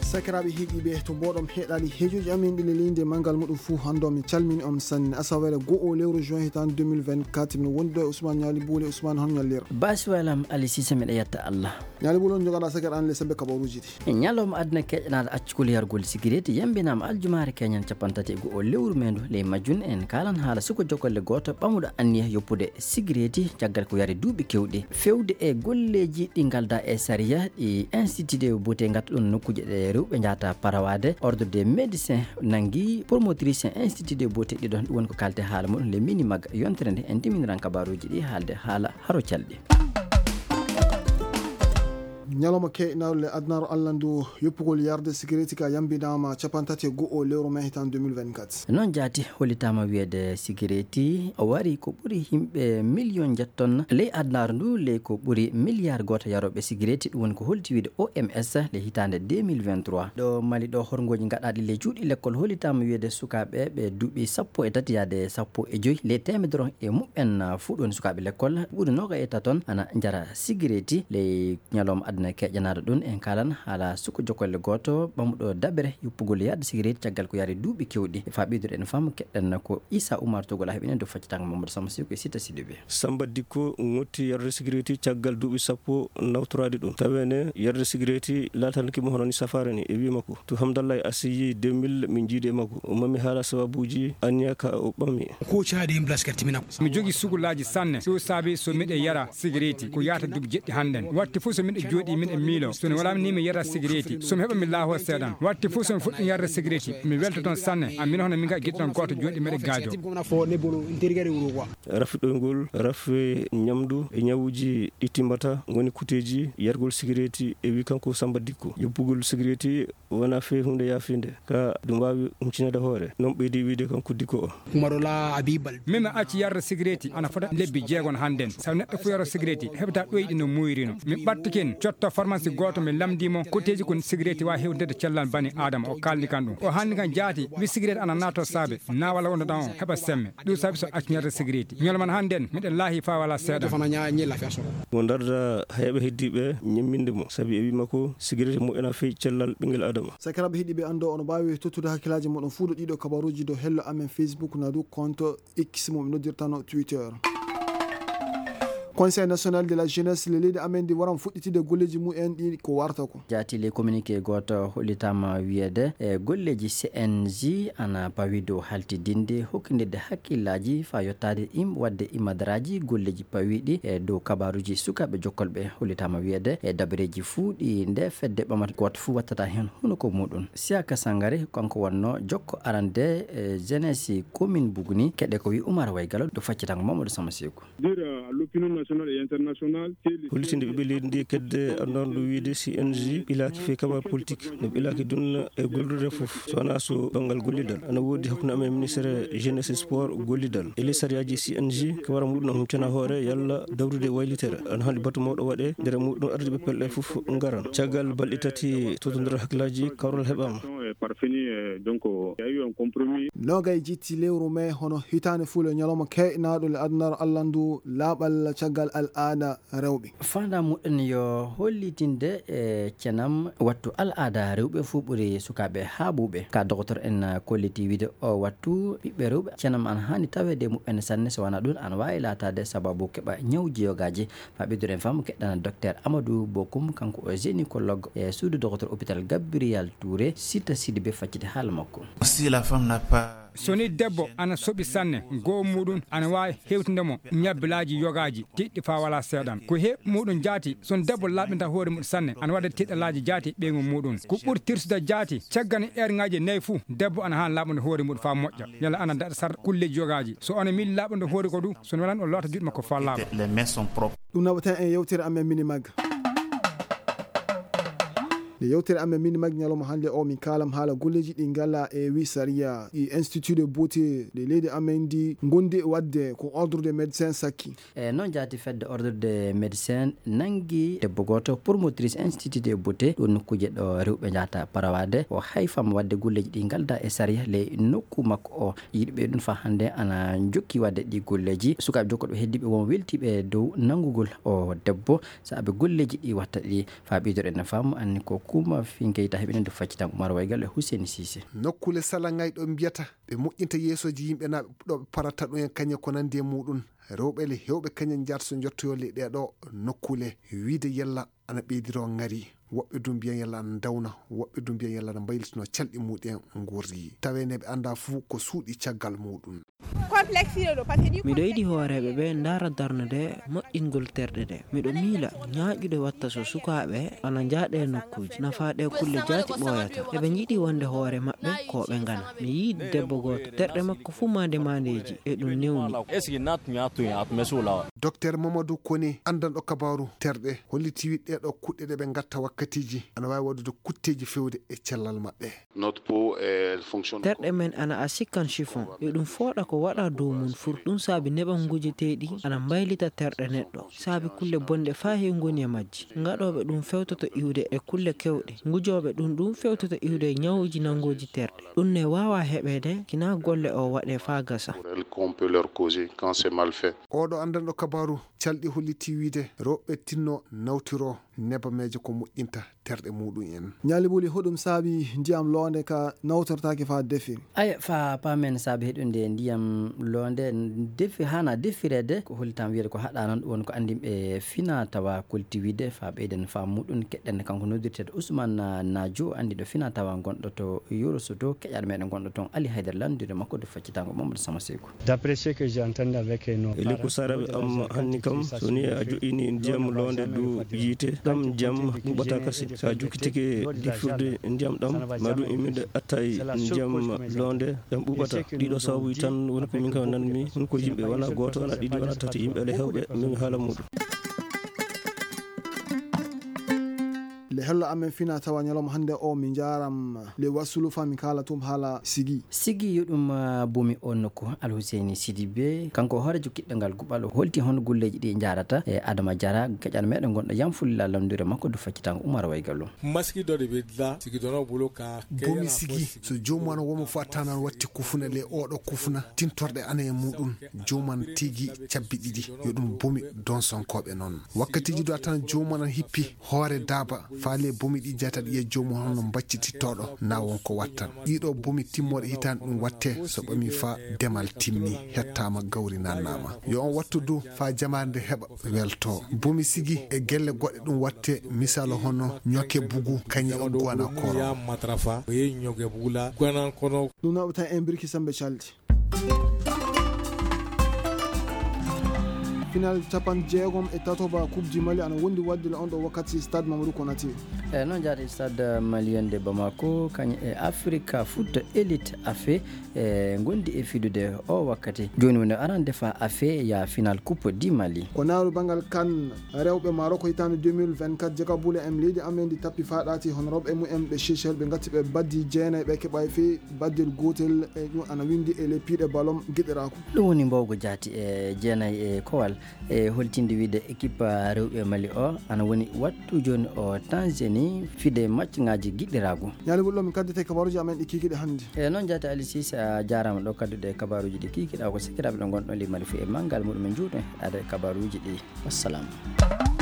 sakiraɓe heeɗiɓe to mboɗom heeɗali heejuji amin ɗi lelinde mangal muɗum fuu hande mi calmini on sanne asawere go'o lewru juin hitan 2024 min wondi ɗo e Ousmane Ñali Bouli. Ousmane hon ñallira basi walam Ali Cissé miɗa yetta Allah. Ñali Bouli on jogaɗa sakir an le sabbe kabaruji ɗi ñalawma aduna keƴƴanaɗo accugol yargol sigireti yambinama aljumare keñan capantati e go'o lewru mendu ley majjun en kalan haala suko jogolle goto ɓamuɗo anniya yoppude sigireti caggal ko yari duuɓi kewɗi fewde e golleji ɗi galda e sariya ɗi institut de beauté gatta ɗum nokkuje ɗe rewɓe jata parawade ordre des médecins nangui promotrice institut de beauté ɗiɗon ɗum woni ko kalte haala muɗum le mini magga yontere nde en timiniran kabaruji ɗi haalde haala haro calɗi. ñalawma keynawle adnaro allah ndu yoppugol yarde sécurité ka yambinama capantati go'o lewru mai hitan 2024 noon jaati hollitama wiyede sécurité o wari ko ɓuuri yimɓe million jetton ley adnaro ndu ley ko ɓuuri milliard goto yaroɓe sécurité ɗum woni ko holti wiide OMS le hitande 2023 ɗo mali ɗo horgoji gaɗaɗi ley cuuɗi l'école hollitama wiyede sukaɓe ɓe duuɓi sappo e tati yaade sappo e joyyi ley temedere e muɓɓen fuu ɗon sukaɓe l'école ɓuuri noga e taton ana jara sécurité ley ñalawma aduna keƴƴanaɗo ɗum en kalan haala suko jokolle goto ɓamuɗo daɓere yoppugol yadde sécurité caggal ko yari duuɓi kewɗi faɓidude en fammu keɗɗen ko Issa Oumar Togol heɓinen do faccitanga Mamadou Samba Siko e Sita Sidibé. Samba Dikko ngotti yarde sécurité caggal duuɓi sappo nawtorade ɗum tawene yarde sécurité latanakimo hono ni safare ni e wi makko to hamdallah asiyi 2000 min jiide makko o mami haala sababuji anniya ka o ɓammi ko caade en place kartimina mi jogi sugullaji sanne so saabi so miɗe yara sécurité ko yata duuɓi jeɗɗi hannden watti fof so miɗe jooɗi min e miilo sono walami ni mi yara sécurité somi heɓa mi laaho seeɗan watti fof somi fuɗɗi yarde sécurité mi welta toon sanne min hono min ga guiɗɗo toon goto jooɗi miɗe gaajo rafiɗoygol rafe ñamdu e ñawuji ɗi timmata goni kuteji yargol sécurité e wi kanko Samba Dikko yobbugol sécurité wona fe hunde yafinde ka ɗum wawi humcinade hoore noon ɓeydi wiide kanko Dikko o kumarola abibal mimi acci yarde sécurité ana fota lebbi jeegon hannden saw neɗɗo fo yaro sécurité heɓata ɗoyɗi no muyrino min ɓattiken cotto pharmacie goto mi lamdimo koteji kon sécurité wa hewdede cellal bani adama o kalni kan ɗum o hanni kan jaati wi sécurité ana nato saabe na walla wonno ɗan o heɓa semme ɗum saabi so acci yarde sécurité ñolman hannden miɗen laahi fa wala seeɗa mo darda heeɓe heddiɓe ñamminde mo saabi e wima ko sécurité moƴƴana fewi cellal ɓinguel adama sakiraɓe heeɗiɓe ando ono mbawi tottude hakkillaji moɗon fuu ɗo ɗiɗo kabaruji do hello amen Facebook na du compte X mo noddirtano Twitter. Conseil national de la jeunesse le leydi amen ndi waran fuɗɗitide golleji mumen ɗi ko warta ko jaati le communiqué goto hollitama wiyede e golleji CNJ ana pawi dow haltidinde hokkidirde hakkillaji fa yettade wadde imadaraji golleji pawiɗi e dow kabaruji sukaɓe jokkolɓe hollitama wiyede e dabareji fuu ɗi nde fedde ɓamata goto fuu wattata hen hunuko muɗum Siaka Sangare kanko wonno jokko arande jeunesse commune Buguni keɗe ko wi Oumar Waygalo do faccitango Mamadou Samba Seko hollitinde ɓiɓɓe leydi ndi kedde andandu wiide CNJ ilaki fe kabar politique no ilaki dunna e gollude foof so wona so banggal gollidal ana woodi hakkude amen ministére jeunesse sport gollidal e ley sariyaji CNJ ko wara muɗum humcana hoore yalla dawrude waylitere ana handi batu mawɗo waɗe nder muɗum ardiɓe pelɗe foof garan caggal balɗe tati totodira hakkillaji kawral heɓama nogay jitti lewru mai hono hitande fuule ñalawma keynaɗo le adnaro allah ndu laaɓal caggal al aada rewɓe fanda muɗen yo hollitinde e cenam wattu al aada rewɓe fuu ɓuuri sukaɓe haaɓuɓe ka docteur en kolliti wiide o wattu ɓiɓɓe rewɓe cenam ana hani tawede muɓɓen sanne so wona ɗum ana wawi latade sababu keɓa ñawji yogaji fa ɓeydude en fammu keɗɗana docteur Amadou Bokoum kanko o gynécologue e suudu docteur hôpital Gabriel Touré Sita Sidibé faccide haala makko soni debbo ana soɓi sanne goo muɗum ana wawi hewtidemo ñabbilaji yogaji tiɗɗi fa wala seeɗan ko heɓ muɗum jaati son debbo laɓinta hoore muɗum sanne ana waɗa tiɗɗalaji jaati ɓeygu muɗum ko ɓuuri tirsude jaati caggani ngaji nayyi fuu debbo ana ha laɓude hoore muɗum fa moƴƴa yalla ana daɗa sar kulleji yogaji so ona mili laɓude hoore ko ɗum sono welani o loota juuɗe makko fa laaɓa ɗum naɓaten en yewtere amen mini magga nde yewtere amen min maggi ñalawma hannde o min kalam haala golleji ɗi ngala e wisaria e institut de beauté de leydi amen ndi gondi wadde ko ordre de médecin sakki e noon jaati fedde ordre de médecin nangi debbo goto promotrice institut de beauté ɗo nokkuje ɗo rewɓe jata parawade o hayfam wadde golleji ɗi galda e saria le nokku makko o yiɗɓe ɗum fa hannde ana jokki wadde ɗi golleji sukaɓe jokkoɗo heddiɓe won weltiɓe dow nangugol o debbo saabe golleji ɗi watta ɗi fa ɓidoɗen fam anni ko kuma finkeyta heɓinende faccitan Oumar Waygal e Hussein Cissé. nokkule salangay ɗo mbiyata ɓe moƴƴinta yeesoji yimɓe na ɗo parata ɗo en kañe ko nandi e muɗum rewɓe le hewɓe kañen jarta so jottoyole ɗeɗo nokkule wiide yalla ana ɓeydiro ngari woɓɓe dum mbiyan yalla ana dawna woɓɓe dum mbiyan yalla ana baylitino calɗi muɗen gurri tawene ɓe anda fuu ko suuɗi caggal muɗum. miɗo yiɗi hooreɓe ɓe ndara darnude moƴƴingol terɗe ɗe miɗo miila ñaaƴude watta so sukaɓe ana jaaɗe nokkuji nafaɗe kulle jaati ɓooyata eɓe jiiɗi wonde hoore maɓɓe ko ɓe ngana mi yiidi debbo goto terɗe makko fuu mandeji e ɗum newni. docteur Mamadou Kone andanɗo kabaru terɗe holliti wiɗɗeɗo kuɗɗe ɗe ɓe gatta wakkatiji ana wawi waɗude kutteji fewde e cellal maɓɓe. terɗe men ana a sikkan chiffon e ɗum fooɗa ko waɗa dow mum fur ɗum saabi neɓan gujeteɗi ana mbaylita terɗe neɗɗo saabi kulle bonde fa he goni e majji gaɗoɓe ɗum fewtoto iwde e kulle kewɗe gujoɓe ɗum fewtoto iwde ñawuji nangoji terɗe ɗum ne wawa heɓede kina golle o waɗe fa gasa. oɗo andanɗo kabaru calɗi holliti wiide rewɓe tinno nawtiro nebameje ko moƴƴinta terɗe muɗum en. ñaali ɓuuli hoɗum saabi ndiyam loonde ka nawtortaki fa defiri aya fa pamen saabi heɗunde ndiyam loonde defi hana defirede ko hollitam wiyede ko haɗa noon won ko andimɓe fina tawa koltiwide fa ɓeyden fa muɗum keɗɗen kanko noddirtede Ousmane Nadio andiɗo fina tawa gonɗo to Yorosoto keƴaɗo meɗen gonɗo toon Ali Haydara landude makko do faccitango Mamadou Sama Sekou. D'après ce que j'ai entendu avec nos parents ko saraɓe am hanni kam soni a joƴini ndiyam loonde do yiite ɗam jam ɓuɓata kasi sa jukkitike defirde ndiyam ɗam maɗum imide attay ndiyam loonde ɗam ɓuɓata ɗiɗo sababuji tan woni ko min kam nanmi woni ko yimɓe wona goto wona ɗiɗi wona tati yimɓe ele hewɓe min haala muɗum. le hello amen fina tawa ñalawma hande o mi jaram le wasulu fa mi kala tum haala sigi yoɗum bomi on nokku Alhusseini Sidibé kanko hoore jokkiɗɗo ngal guɓal holti hon gulleji ɗi jarata e Adama Diarra keƴal meɗen gonɗo yam fulla landure makko do faccitango Oumar Waygallo. bomi sigi so jomum womo fo tanan watti kufuna le oɗo kufuna tintorde ana e muɗum jomum tigi cabbi ɗiɗi yo ɗum bomi don sonkoɓe noon wakkatiji do tan jomum hippi hoore daaba faale bomi ɗi jata ɗi e jomum hono baccitittoɗo na wonko wattan ɗiɗo bomi timmoɗe hitande ɗum watte so ɓami fa demal timmi hettama gawri nannama yo on wattu du fa jamande heɓa welto bomi sigi e gelle goɗɗe ɗum watte misalo hono ñoke bugu kañi on guwana koro ɗum naɓe tan en birki sambe caldi final capan jeegom e tatoba coupe du Mali ana wondi waddile on ɗo wakkati stade Mamadou Konaté noon jaade stade malien de Bamako kañ e Africa Foot Elite afe gondi e fidude o wakkati joni woni arande fa afe ya final coupe du Mali ko naaru bangal kan rewɓe Maroko hitande 2024 jega bule em leydi amen di tappi faɗati hono rewɓe mumen ɓe Seychelles ɓe gatti ɓe baddi jeenayi ɓe keɓa fe baddel gotel e ɗum ana windi e les pieds de ballon gueɗirako ɗum woni mbawgo jaati e jeenayi e kowal e holtinde wiide équipe rewɓe Mali o ana woni wattu joni o Tanzanie fide match ngaji giɗɗirago ñaali ɓulɗo min kaddete kabaruji amen ɗi kikiɗe hannde e noon jaati Ali Cissé a jarama ɗo kaddude kabaruji ɗi kikiɗa ko sikiraɓe ɗo gonɗon limali fu e manggal muɗum en juuɗo heɗade kabaruji ɗi wassalamu.